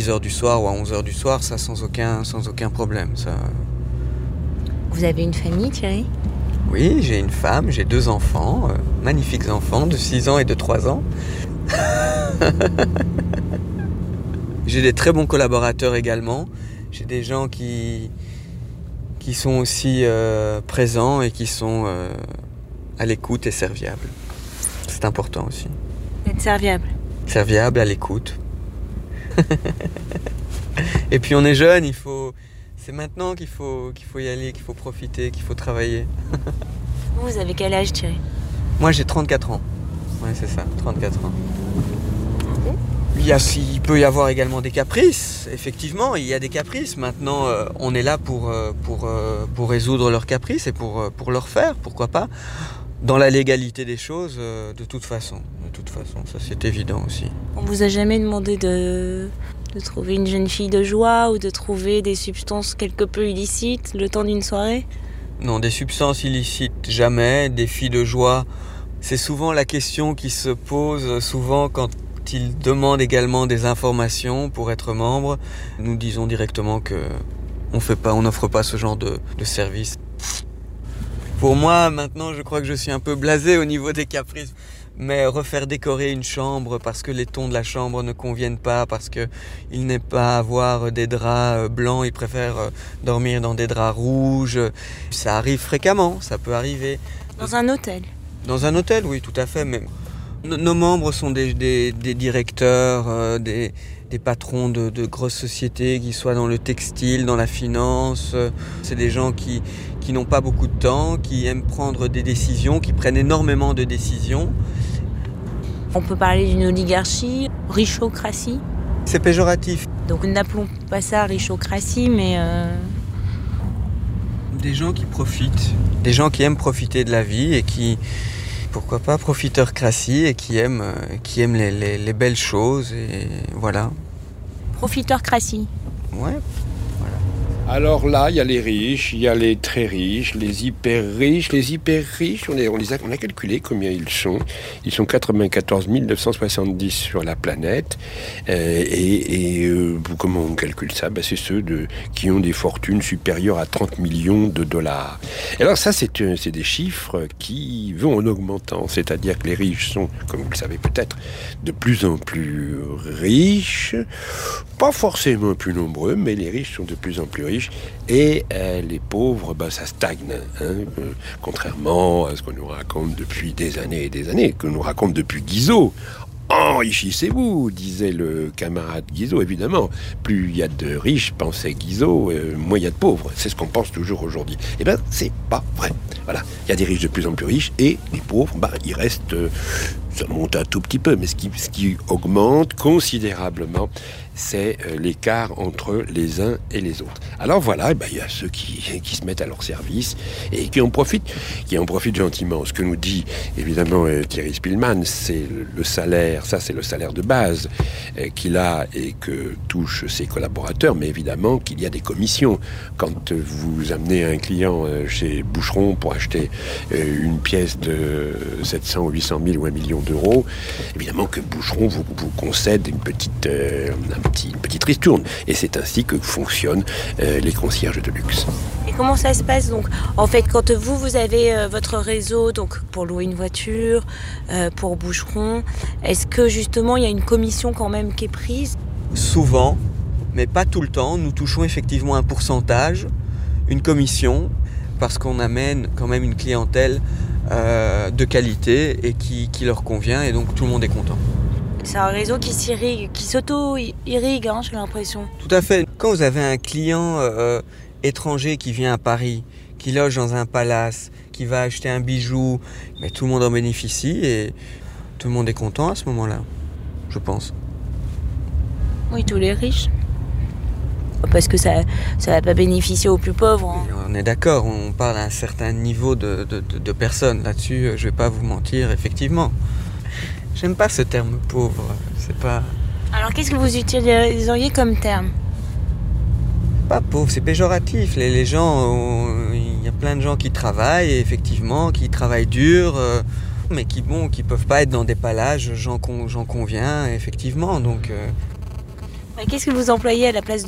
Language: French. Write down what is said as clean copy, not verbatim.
10h du soir ou à 11h du soir, ça sans aucun problème. Ça. Vous avez une famille, Thierry ? Oui, j'ai une femme, j'ai 2 enfants, magnifiques enfants de 6 ans et de 3 ans. J'ai des très bons collaborateurs également. J'ai des gens qui sont aussi présents et qui sont à l'écoute et serviables. C'est important aussi. Être serviable. Serviable, à l'écoute. Et puis on est jeune, c'est maintenant qu'il faut y aller, qu'il faut profiter, qu'il faut travailler. Vous avez quel âge, Thierry ? Moi j'ai 34 ans. Ouais, c'est ça, 34 ans. Il peut y avoir également des caprices, effectivement, il y a des caprices. Maintenant, on est là pour résoudre leurs caprices et pour leur faire, pourquoi pas, dans la légalité des choses, de toute façon, ça c'est évident aussi. On vous a jamais demandé de trouver une jeune fille de joie ou de trouver des substances quelque peu illicites le temps d'une soirée ? Non, des substances illicites, jamais. Des filles de joie, c'est souvent la question qui se pose souvent quand ils demandent également des informations pour être membre. Nous disons directement que on n'offre pas ce genre de service. Pour moi, maintenant, je crois que je suis un peu blasé au niveau des caprices. Mais refaire décorer une chambre parce que les tons de la chambre ne conviennent pas, parce qu'il n'est pas à avoir des draps blancs, ils préfèrent dormir dans des draps rouges. Ça arrive fréquemment, ça peut arriver. Dans un hôtel ? Dans un hôtel, oui, tout à fait. Mais nos membres sont des directeurs, des patrons de grosses sociétés, qui soient dans le textile, dans la finance. C'est des gens qui n'ont pas beaucoup de temps, qui aiment prendre des décisions, qui prennent énormément de décisions. On peut parler d'une oligarchie, richocratie. C'est péjoratif. Donc n'appelons pas ça richocratie, mais... Des gens qui profitent, des gens qui aiment profiter de la vie et qui, pourquoi pas, profiteurcratie et qui aiment les belles choses et voilà. Profiteurcratie. Ouais. Alors là, il y a les riches, il y a les très riches, les hyper riches. Les hyper riches, on a calculé combien ils sont. Ils sont 94 970 sur la planète. Comment on calcule ça ? C'est ceux qui ont des fortunes supérieures à 30 millions de dollars. Et alors ça, c'est des chiffres qui vont en augmentant. C'est-à-dire que les riches sont, comme vous le savez peut-être, de plus en plus riches. Pas forcément plus nombreux, mais les riches sont de plus en plus riches. Et les pauvres, ça stagne, contrairement à ce qu'on nous raconte depuis des années et des années, que nous raconte depuis Guizot. Enrichissez-vous, disait le camarade Guizot, évidemment. Plus il y a de riches, pensait Guizot, moins il y a de pauvres. C'est ce qu'on pense toujours aujourd'hui. Eh bien, c'est pas vrai. Voilà, il y a des riches de plus en plus riches, et les pauvres, il reste... ça monte un tout petit peu, mais ce qui augmente considérablement, c'est l'écart entre les uns et les autres. Alors voilà, il y a ceux qui se mettent à leur service et qui en profitent gentiment. Ce que nous dit évidemment Thierry Spillmann, c'est le salaire, ça c'est le salaire de base qu'il a et que touchent ses collaborateurs, mais évidemment qu'il y a des commissions. Quand vous amenez un client chez Boucheron pour acheter une pièce de 700 ou 800 000 ou 1 million d'euros, évidemment que Boucheron vous concède une petite ristourne. Et c'est ainsi que fonctionnent les concierges de luxe. Et comment ça se passe donc ? En fait, quand vous avez votre réseau, donc pour louer une voiture, pour Boucheron, est-ce que justement il y a une commission quand même qui est prise ? Souvent, mais pas tout le temps. Nous touchons effectivement un pourcentage, une commission, parce qu'on amène quand même une clientèle de qualité et qui leur convient, et donc tout le monde est content. C'est un réseau qui s'irrigue, qui s'auto-irrigue, j'ai l'impression. Tout à fait. Quand vous avez un client étranger qui vient à Paris, qui loge dans un palace, qui va acheter un bijou, mais tout le monde en bénéficie et tout le monde est content à ce moment-là, je pense. Oui, tous les riches. Parce que ça va pas bénéficier aux plus pauvres. On est d'accord, on parle d'un certain niveau de personnes. Là-dessus, je vais pas vous mentir, effectivement. J'aime pas ce terme pauvre, c'est pas... Alors qu'est-ce que vous utiliseriez comme terme ? Pas pauvre, c'est péjoratif. Les gens, il y a plein de gens qui travaillent, et effectivement, qui travaillent dur, mais qui peuvent pas être dans des palages, j'en conviens, effectivement, donc... Qu'est-ce que vous employez à la place